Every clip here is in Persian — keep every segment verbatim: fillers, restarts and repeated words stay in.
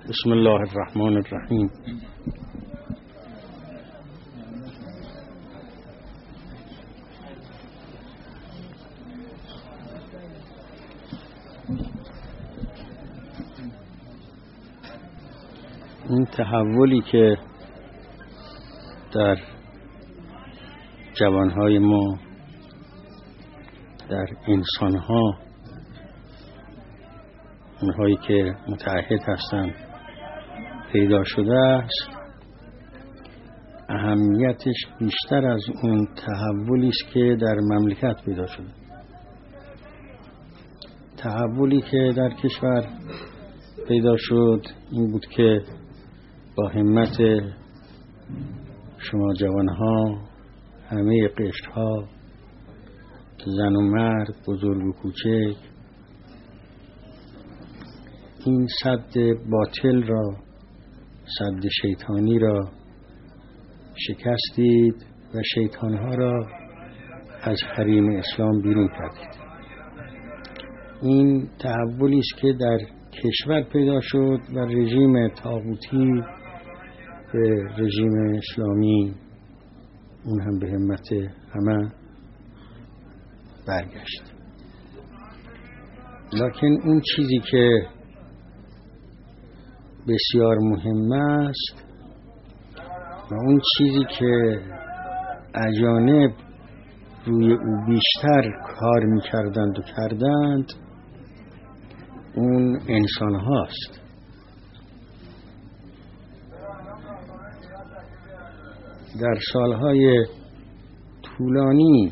بسم الله الرحمن الرحیم. این تحولی که در جوانهای ما، در انسانها، اونهایی که متعهد هستند پیدا شده است، اهمیتش بیشتر از اون تحولی است که در مملکت پیدا شده. تحولی که در کشور پیدا شد این بود که با همت شما جوانها، همه قشرها، زن و مرد، بزرگ و کوچک، این سد باطل را، سد شیطانی را شکستید و شیطانها را از حریم اسلام بیرون کردید. این تحولی است که در کشور پیدا شد و رژیم طاغوتی به رژیم اسلامی، اون هم به همت همه برگشت. لکن اون چیزی که بسیار مهم است و اون چیزی که اجانب روی او بیشتر کار می‌کردند و کردند، اون انسان هاست. در سالهای طولانی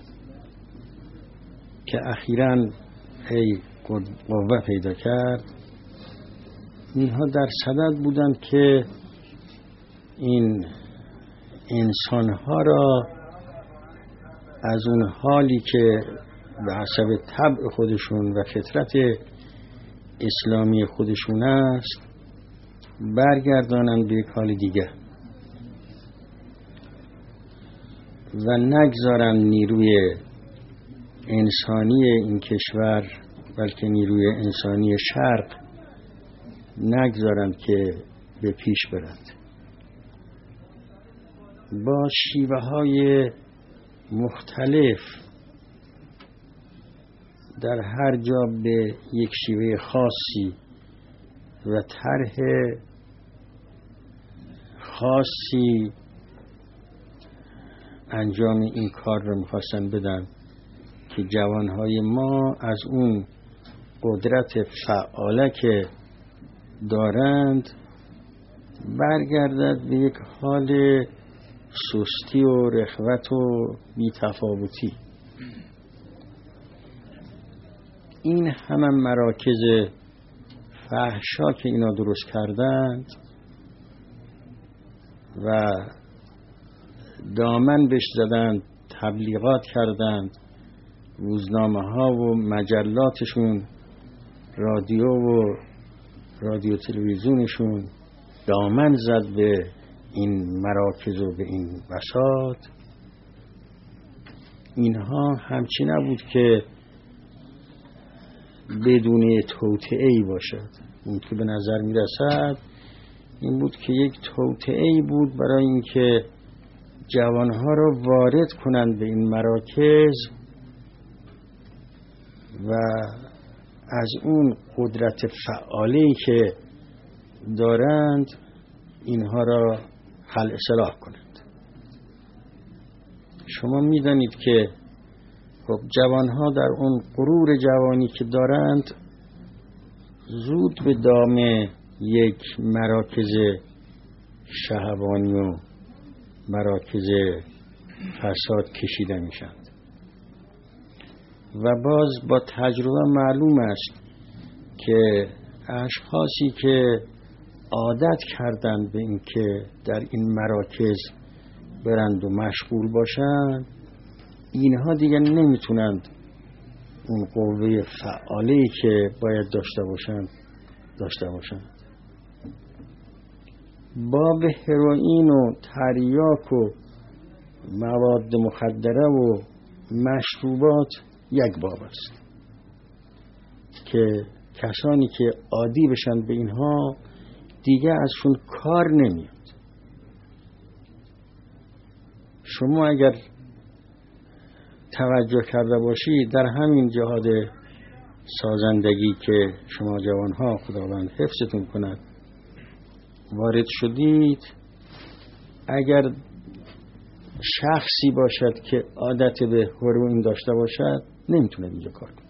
که اخیراً ای قوه پیدا کرد، اینها در صدد بودند که این انسانها را از اون حالی که به حسب طبع خودشون و فطرت اسلامی خودشون است برگردانند به یک حال دیگه و نگذارند نیروی انسانی این کشور، بلکه نیروی انسانی شرق، نگذارند که به پیش برد. با شیوه های مختلف در هر جا به یک شیوه خاصی و طرح خاصی انجام این کار را می‌خواستن بدن که جوانهای ما از اون قدرت فعاله که دارند برگردد به یک حال سستی و رخوت و بی‌تفاوتی. این همه مراکز فحشا که اینا درست کردند و دامن بهش زدند، تبلیغات کردند، روزنامه ها و مجلاتشون، رادیو و رادیو تلویزیونشون دامن زد به این مراکز و به این بساط. اینها همچی نبود که بدون توطئه‌ای باشد. اون که به نظر می رسد این بود که یک توطئه‌ای بود برای اینکه جوانها را وارد کنند به این مراکز و از اون قدرت فعالی که دارند اینها را حل اصلاح کنند. شما می‌دانید که خب جوانها در اون غرور جوانی که دارند زود به دام یک مراکز شهوانی و مراکز فساد کشیده میشند و باز با تجربه معلوم است که اشخاصی که عادت کردند به این که در این مراکز برند و مشغول باشند، اینها دیگر نمیتونند اون قوه فعالی که باید داشته باشند داشته باشند. باب هروئین و تریاک و مواد مخدره و مشروبات یک باب است که کسانی که عادی بشن به اینها دیگه ازشون کار نمیاد. شما اگر توجه کرده باشید در همین جهاد سازندگی که شما جوانها خداوند حفظتون کند وارد شدید، اگر شخصی باشد که عادت به هروئین داشته باشد نمیتونه اینجا کار کنه.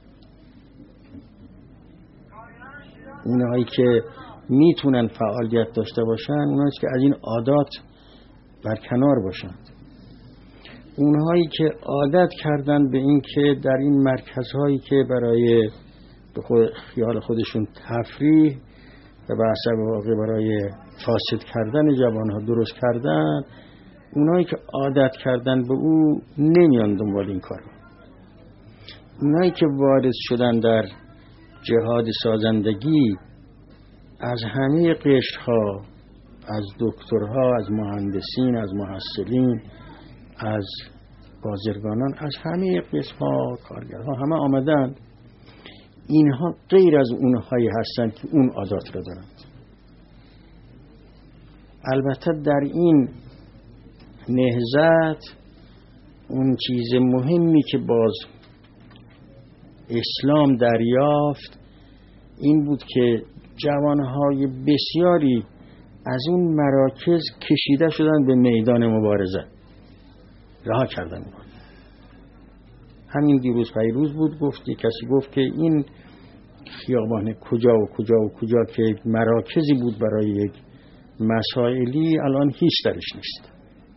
اونهایی که میتونن فعالیت داشته باشن اونهایی که از این عادات برکنار باشند. اونهایی که عادت کردن به این که در این مرکزهایی که برای به خود خیال خودشون تفریح و به حسب واقع برای فاسد کردن جوانها درست کردن، اونهایی که عادت کردن به او نمیان دنبال این کار. اونهایی که وارد شدن در جهاد سازندگی از همه قشرها، از دکترها، از مهندسین، از محصلین، از بازرگانان، از همه قسمها، کارگرها همه آمدن. اینها غیر از اونهایی هستند که اون عادات را دارند. البته در این نهضت اون چیز مهمی که باز اسلام دریافت این بود که جوانهای بسیاری از اون مراکز کشیده شدن به میدان مبارزه، رها کردن. همین دیروز پیروز بود گفت کسی گفت که این خیابان کجا و کجا و کجا که مراکزی بود برای یک مسائلی الان هیچ درش نیست.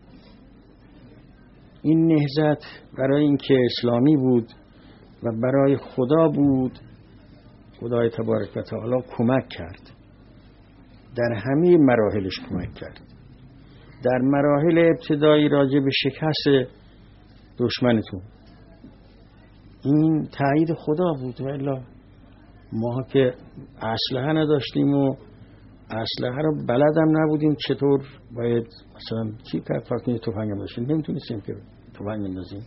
این نهضت برای اینکه اسلامی بود و برای خدا بود، خدای تبارک و تعالی کمک کرد، در همه مراحلش کمک کرد. در مراحل ابتدایی راجع به شکست دشمنتون این تایید خدا بود، والا ما که اسلحه نداشتیم و اسلحه رو بلدم نبودیم چطور باید مثلا چی کرد، فقط تفنگ داشتیم نمیتونستیم که تفنگ اندازیم.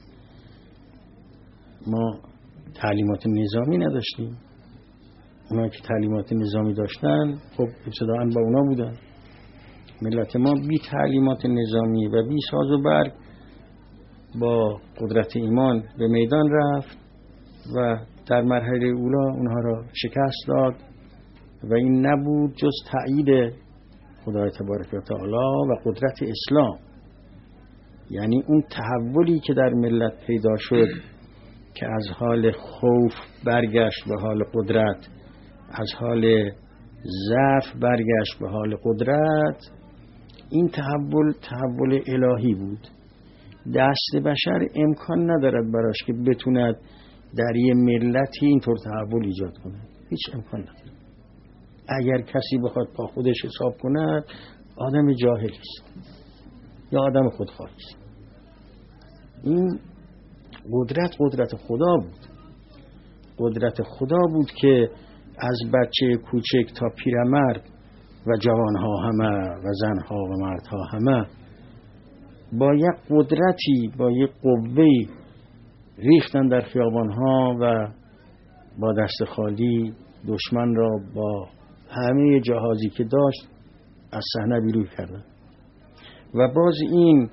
ما تعلیمات نظامی نداشتیم، اونا که تعلیمات نظامی داشتن خب ابتداءً با اونا بودن. ملت ما بی تعلیمات نظامی و بی ساز و برگ با قدرت ایمان به میدان رفت و در مرحله اولا اونها را شکست داد و این نبود جز تأیید خدای تبارک و تعالی و قدرت اسلام. یعنی اون تحولی که در ملت پیدا شد که از حال خوف برگشت به حال قدرت، از حال ضعف برگشت به حال قدرت، این تحول تحول الهی بود. دست بشر امکان ندارد براش که بتوند در یه ملتی اینطور تحول ایجاد کنه، هیچ امکان نداره. اگر کسی بخواد با خودش حساب کند آدم جاهلی است یا آدم خودخواهی است. این قدرت قدرت خدا بود، قدرت خدا بود که از بچه کوچک تا پیرمرد و جوانها همه و زنها و مردها همه با یک قدرتی، با یک قوهی ریختن در خیابانها و با دست خالی دشمن را با همه جهازی که داشت از صحنه بیرون کردن. و باز این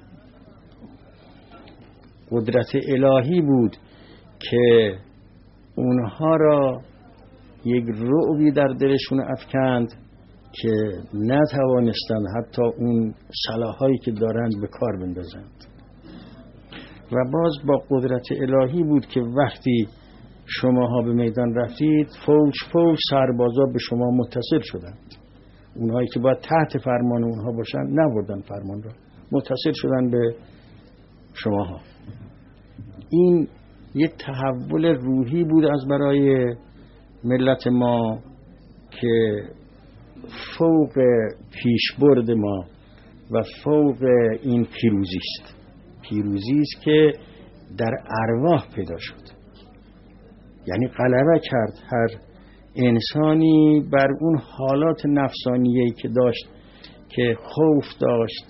قدرت الهی بود که اونها را یک رعبی در دلشون افکند که نتوانستند حتی اون سلاحایی که دارند به کار بندازند. و باز با قدرت الهی بود که وقتی شماها به میدان رفتید فوج فوج سربازا به شما متصل شدند. اونهایی که باید تحت فرمان اونها باشن نبردن فرمان را، متصل شدن به شماها. این یه تحول روحی بود از برای ملت ما که فوق پیشبرد ما و فوق این پیروزی است. پیروزی است که در ارواح پیدا شد، یعنی غلبه کرد هر انسانی بر اون حالات نفسانیه‌ای که داشت، که خوف داشت،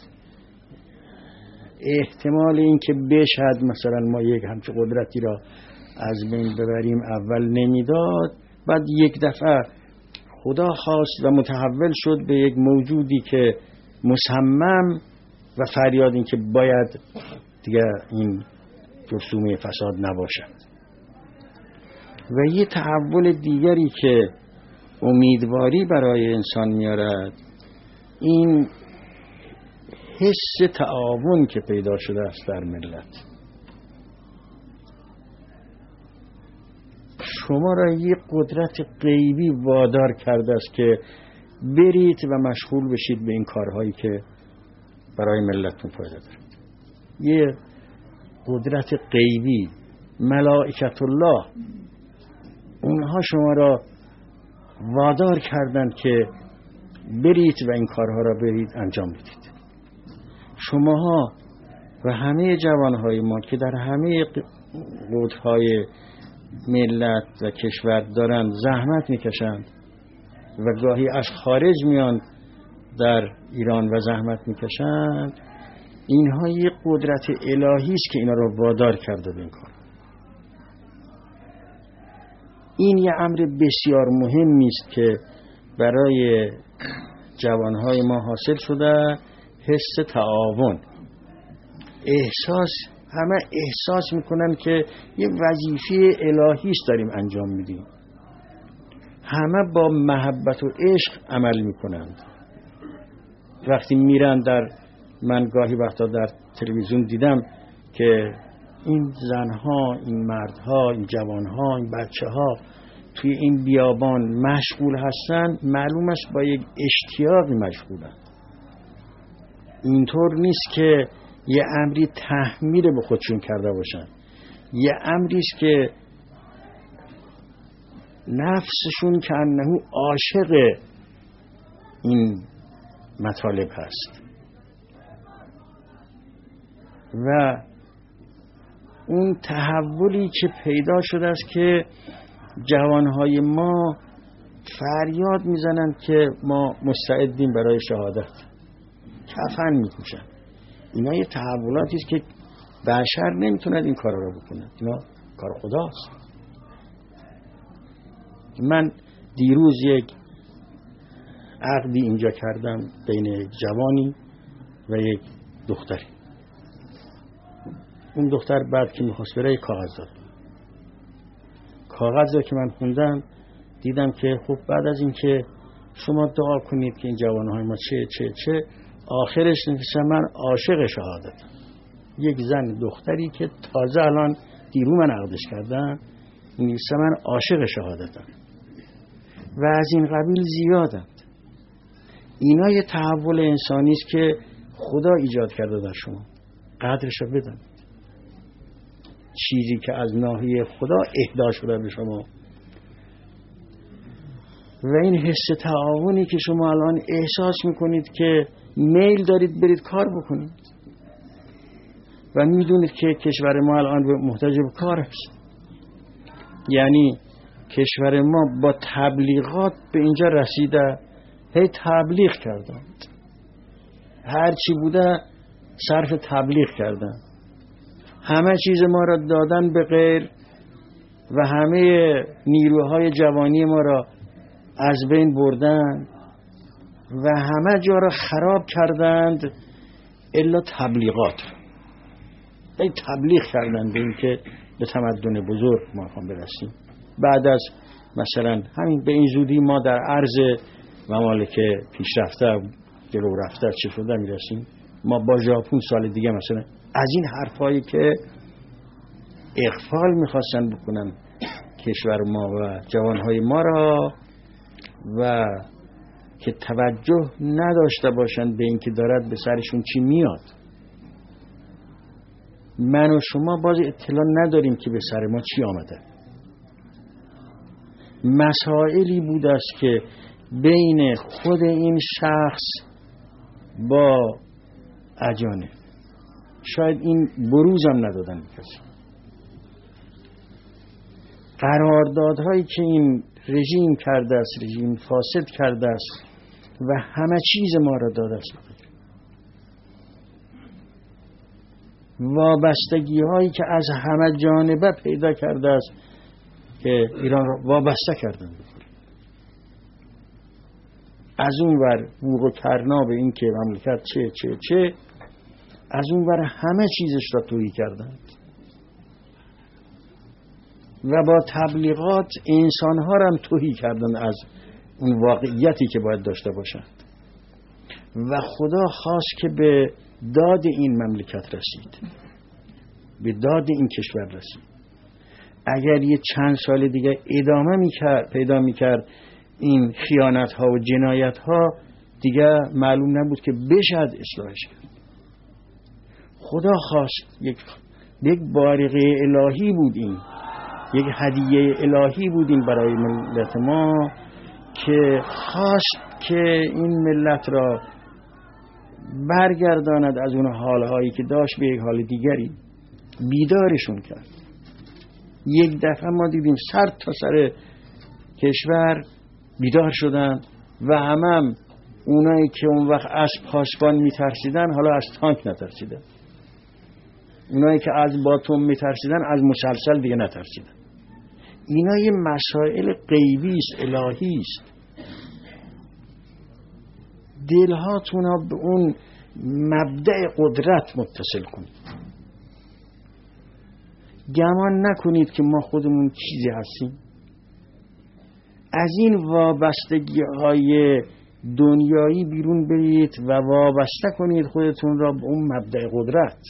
احتمال این که بشد مثلا ما یک همچه قدرتی را از بین ببریم اول نمیداد، بعد یک دفعه خدا خواست و متحول شد به یک موجودی که مصمم و فریاد این که باید دیگه این جرثومه فساد نباشد. و یه تحول دیگری که امیدواری برای انسان میارد این حس تعاون که پیدا شده است در ملت. شما را یه قدرت غیبی وادار کرده است که برید و مشغول بشید به این کارهایی که برای ملتتون فایده داره. یه قدرت غیبی، ملائکت الله، اونها شما را وادار کردند که برید و این کارها را برید انجام بدید. شماها و همه جوانهای ما که در همه قطب‌های ملت و کشور دارند زحمت میکشند و گاهی از خارج میان در ایران و زحمت میکشند، اینها یک قدرت الهی است که اینا را وادار کرده به این کار. این یه امر بسیار مهمی است که برای جوانهای ما حاصل شده، حس تعاون. احساس، همه احساس میکنن که یه وظیفه الهی است داریم انجام میدیم. همه با محبت و عشق عمل میکنند. وقتی میرن در، من گاهی وقتا در تلویزیون دیدم که این زنها، این مردها، این جوانها، این بچه‌ها توی این بیابان مشغول هستن، معلوم است با یک اشتیاقی مشغولن. اینطور نیست که یه امری تحمیل به خودشون کرده باشن، یه امری است که نفسشون که انه عاشق این مطالب هست و اون تحولی که پیدا شده است که جوانهای ما فریاد میزنند که ما مستعدیم برای شهادت، کفن میپوشن. اینا یه تحولاتی است که بشر نمیتوند این کارا رو بکنه، اینا کار خداست. من دیروز یک عقدی اینجا کردم بین جوانی و یک دختری. اون دختر بعد که میخواست بره یک کاغذ داد. کاغذ رو که من خوندم دیدم که خب بعد از این که شما دعا کنید که این جوانهای ما چه چه چه آخرش نوشته من عاشق شهادتم. یک زن دختری که تازه الان دیرو من عقدش کردم نوشته من عاشق شهادتم و از این قبیل زیادند. اینا یه تحول انسانی است که خدا ایجاد کرده در شما، قدرش رو بدن. چیزی که از ناحیه خدا اهدا شده به شما و این حس تعاونی که شما الان احساس میکنید که میل دارید برید کار بکنید و میدونید که کشور ما الان محتاج به کار است. یعنی کشور ما با تبلیغات به اینجا رسیده، هی تبلیغ کردن، هر چی بوده صرف تبلیغ کردن، همه چیز ما را دادن به غیر و همه نیروهای جوانی ما را از بین بردن و همه جا را خراب کردند الا تبلیغات. این تبلیغ کردن به این که به تمدن بزرگ ما خوام برسیم. بعد از مثلا همین به این زودی ما در عرض ممالک پیشرفته جلو رفته چه شده میرسیم. ما با ژاپن سال دیگه مثلا از این حرفایی که اغفال میخواستن بکنن کشور ما و جوانهای ما را و که توجه نداشته باشن به این که دارد به سرشون چی میاد. من و شما باز اطلاع نداریم که به سر ما چی آمده. مسائلی بود است که بین خود این شخص با اجانب شاید این بروز هم ندادن کسی. قراردادهایی که این رژیم کرده است، رژیم فاسد کرده است و همه چیز ما را داده است. وابستگی هایی که از همه جانبه پیدا کرده است که ایران را وابسته کردن. از اون ور بوق و کرنا به این که مملکت چه چه چه، از اون ور همه چیزش را تویی کردند و با تبلیغات انسانها را هم تویی کردند از اون واقعیتی که باید داشته باشند. و خدا خواست که به داد این مملکت رسید، به داد این کشور رسید. اگر یه چند سال دیگه ادامه میکرد پیدا میکرد این خیانت ها و جنایت ها، دیگه معلوم نبود که بشد اصلاحش کرد. خدا خواست، یک یک بارقه الهی بود این، یک هدیه الهی بود این برای ملت ما که خواست که این ملت را برگرداند از اون حالهایی که داشت به یک حال دیگری، بیدارشون کرد. یک دفعه ما دیدیم سر تا سر کشور بیدار شدن و همه هم اونایی که اون وقت از پاسبان میترسیدن حالا از تانک نترسیدن، اونایی که از باتوم میترسیدن از مسلسل دیگه نترسیدن. اینا یه مسائل غیبی است، الهی است. دلهاتون ها به اون مبدأ قدرت متصل کنید. گمان نکنید که ما خودمون چیزی هستیم. از این وابستگی های دنیایی بیرون برید و وابسته کنید خودتون را به اون مبدأ قدرت.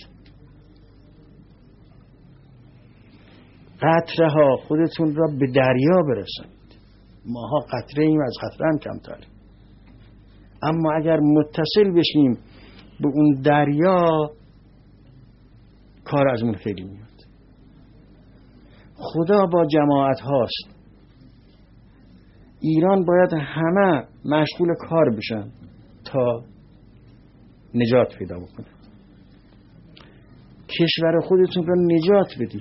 قطره ها خودتون را به دریا برسانید. ماها قطره ایم، از قطره هم کمتر. اما اگر متصل بشیم به اون دریا، کار ازمون خیلی میاد. خدا با جماعت هاست. ایران باید همه مشغول کار بشن تا نجات پیدا بکنه. کشور خودتون رو نجات بدید.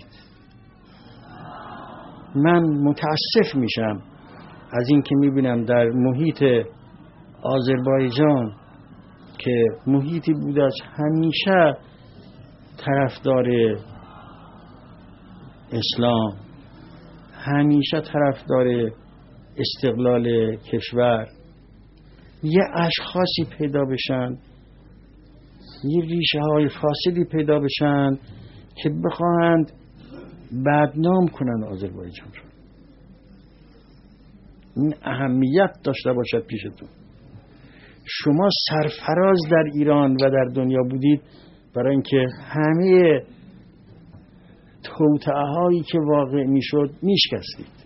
من متاسف میشم از این که میبینم در محیط آذربایجان که محیطی بود از همیشه طرفدار اسلام، همیشه طرفدار استقلال کشور، یه اشخاصی پیدا بشن، یه ریشه های فاسدی پیدا بشن که بخواهند بدنام کنن آذربایجان رو. این اهمیت داشته باشد پیشتون. شما سرفراز در ایران و در دنیا بودید برای اینکه همه توطئه هایی که واقع میشد میشکستید.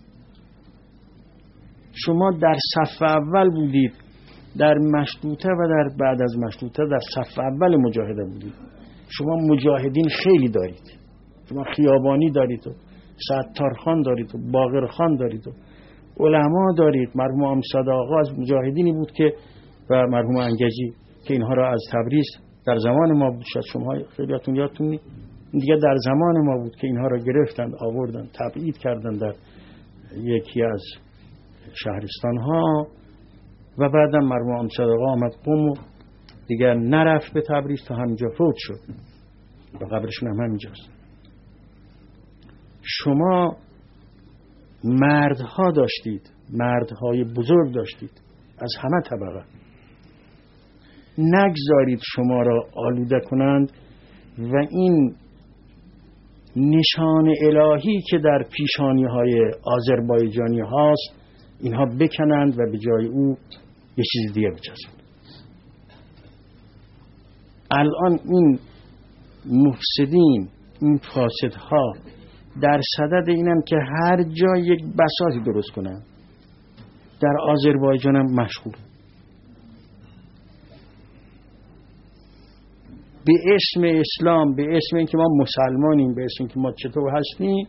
شما در صف اول بودید، در مشروطه و در بعد از مشروطه در صف اول مجاهده بودید. شما مجاهدین خیلی دارید. شما خیابانی دارید و ستارخان دارید و باقرخان دارید و علما دارید. مرحوم امصد آقا از مجاهدینی بود که و مرحوم انگجی که اینها را از تبریز در زمان ما بود، شاید شما خیلیاتون یادتون نیست، دیگه در زمان ما بود که اینها را گرفتند، آوردند، تبعید کردند در یکی از شهرستان ها و بعدم مرحوم امصد آقا آمد قم و دیگر نرفت به تبریز تا همینجا فوت شد و قبرشون هم همینجاست. شما مردها داشتید، مردهای بزرگ داشتید از همه طبقه. نگذارید شما را آلوده کنند و این نشان الهی که در پیشانی های آذربایجانی هاست اینها بکنند و به جای او یه چیز دیگه بچسبند. الان این مفسدین، این فاسدها در صدد اینن که هر جا یک بساطی درست کنن. در آذربایجان هم مشغول به اسم اسلام، به اسم اینکه ما مسلمانیم، به اسم اینکه ما چطور هستیم،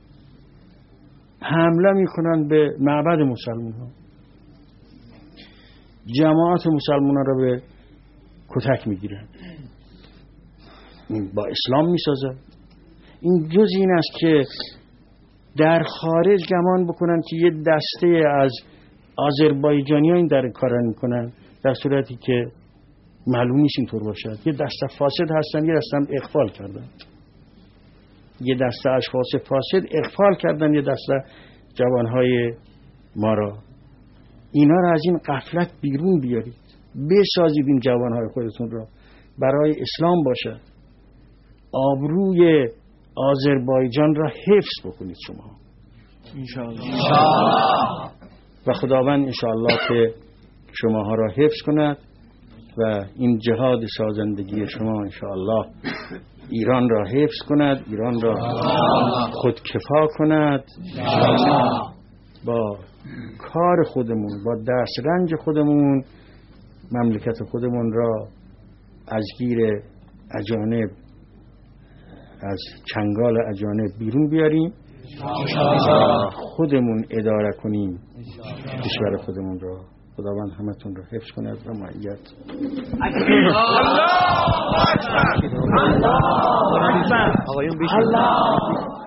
حمله میکنن به معبد مسلمان ها، جماعت مسلمان ها را به کتک میگیرن. این با اسلام میسازه. این جز این است که در خارج گمان بکنن که یه دسته از آذربایجانی ها این در کار میکنن، در صورتی که معلوم نیست اینطور باشد. یه دسته فاسد هستن، یه دسته هم اغفال کردن. یه دسته اشخاص فاسد اغفال کردن یه دسته جوانهای ما را. اینا رو از این غفلت بیرون بیارید، بسازید این جوانهای خودتون را برای اسلام باشه، آبروی آذربایجان را حفظ بکنید شما انشاءالله و خداوند انشاءالله که شماها را حفظ کند و این جهاد سازندگی شما انشاءالله ایران را حفظ کند، ایران را خودکفا کند، با کار خودمون، با دسترنج خودمون مملکت خودمون را از گیر اجانب، از چنگال اجانب بیرون بیاریم و خودمون اداره کنیم کشور خودمون را. خداوند همتون را حفظ کند و معیت. الله اکبر. الله اکبر.